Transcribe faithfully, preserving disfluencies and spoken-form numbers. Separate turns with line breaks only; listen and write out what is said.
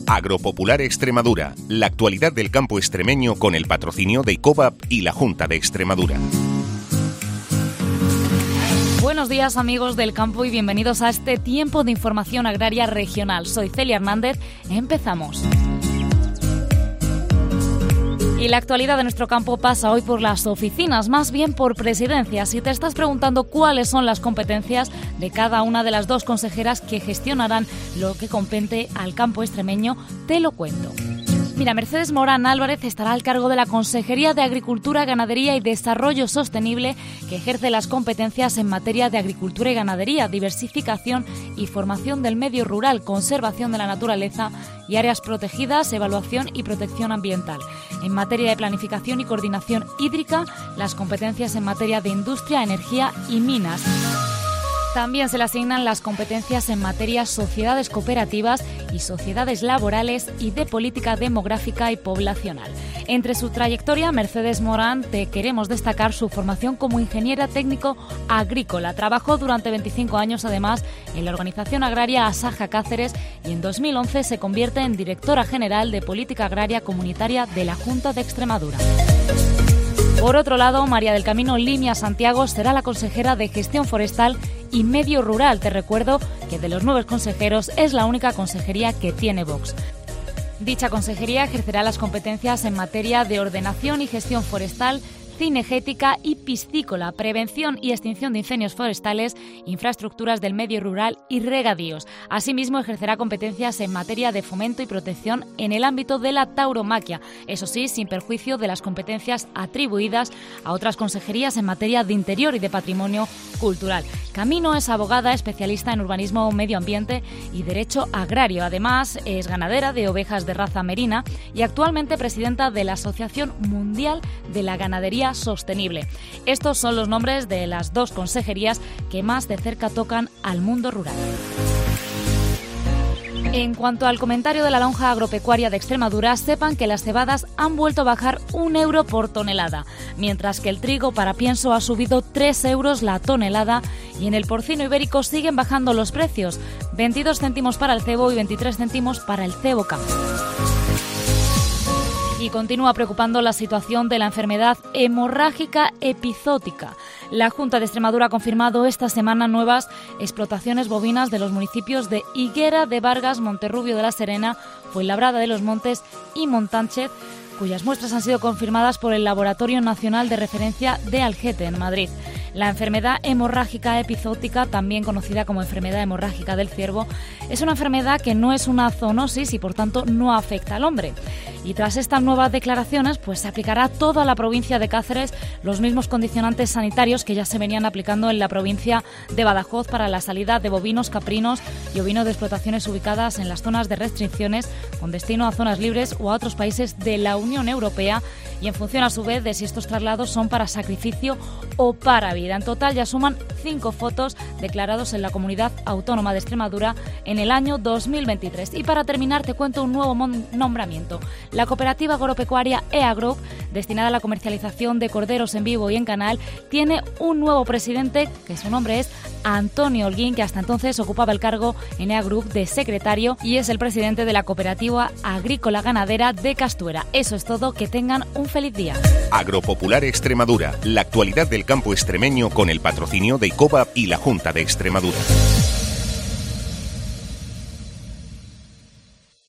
Agropopular Extremadura, la actualidad del campo extremeño con el patrocinio de ICOBAP y la Junta de Extremadura.
Buenos días, amigos del campo, y bienvenidos a este tiempo de información agraria regional. Soy Celia Hernández. Empezamos. Y la actualidad de nuestro campo pasa hoy por las oficinas, más bien por presidencias. Si te estás preguntando cuáles son las competencias de cada una de las dos consejeras que gestionarán lo que compete al campo extremeño, te lo cuento. Mira, Mercedes Morán Álvarez estará al cargo de la Consejería de Agricultura, Ganadería y Desarrollo Sostenible, que ejerce las competencias en materia de agricultura y ganadería, diversificación y formación del medio rural, conservación de la naturaleza y áreas protegidas, evaluación y protección ambiental. En materia de planificación y coordinación hídrica, las competencias en materia de industria, energía y minas. También se le asignan las competencias en materia sociedades cooperativas y sociedades laborales y de política demográfica y poblacional. Entre su trayectoria, Mercedes Morán, te queremos destacar su formación como ingeniera técnico agrícola. Trabajó durante veinticinco años, además, en la organización agraria Asaja Cáceres y en dos mil once se convierte en directora general de Política Agraria Comunitaria de la Junta de Extremadura. Por otro lado, María del Camino Limia Santiago será la consejera de Gestión Forestal y Medio Rural. Te recuerdo que de los nueve consejeros es la única consejería que tiene Vox. Dicha consejería ejercerá las competencias en materia de ordenación y gestión forestal, cinegética y piscícola, prevención y extinción de incendios forestales, infraestructuras del medio rural y regadíos. Asimismo, ejercerá competencias en materia de fomento y protección en el ámbito de la tauromaquia, eso sí, sin perjuicio de las competencias atribuidas a otras consejerías en materia de interior y de patrimonio cultural. Camino es abogada especialista en urbanismo, medio ambiente y derecho agrario. Además, es ganadera de ovejas de raza merina y actualmente presidenta de la Asociación Mundial de la Ganadería Sostenible. Estos son los nombres de las dos consejerías que más de cerca tocan al mundo rural. En cuanto al comentario de la lonja agropecuaria de Extremadura, sepan que las cebadas han vuelto a bajar un euro por tonelada, mientras que el trigo para pienso ha subido tres euros la tonelada y en el porcino ibérico siguen bajando los precios, veintidós céntimos para el cebo y veintitrés céntimos para el cebo campo. Y continúa preocupando la situación de la enfermedad hemorrágica epizótica. La Junta de Extremadura ha confirmado esta semana nuevas explotaciones bovinas de los municipios de Higuera de Vargas, Monterrubio de la Serena, Fuenlabrada de los Montes y Montánchez, cuyas muestras han sido confirmadas por el Laboratorio Nacional de Referencia de Algete, en Madrid. La enfermedad hemorrágica epizótica, también conocida como enfermedad hemorrágica del ciervo, es una enfermedad que no es una zoonosis y por tanto no afecta al hombre. Y tras estas nuevas declaraciones, pues se aplicará a toda la provincia de Cáceres los mismos condicionantes sanitarios que ya se venían aplicando en la provincia de Badajoz para la salida de bovinos, caprinos y ovinos de explotaciones ubicadas en las zonas de restricciones con destino a zonas libres o a otros países de la Unión Europea, y en función a su vez de si estos traslados son para sacrificio o para vida. En total ya suman cinco fotos declarados en la Comunidad Autónoma de Extremadura en el año dos mil veintitrés. Y para terminar te cuento un nuevo nombramiento. La cooperativa agropecuaria EA Group, destinada a la comercialización de corderos en vivo y en canal, tiene un nuevo presidente, que su nombre es Antonio Holguín, que hasta entonces ocupaba el cargo en EA Group de secretario y es el presidente de la cooperativa agrícola ganadera de Castuera. Eso es todo, que tengan un feliz día.
Agropopular Extremadura, la actualidad del campo extremeño con el patrocinio de ICOBAP y la Junta de Extremadura.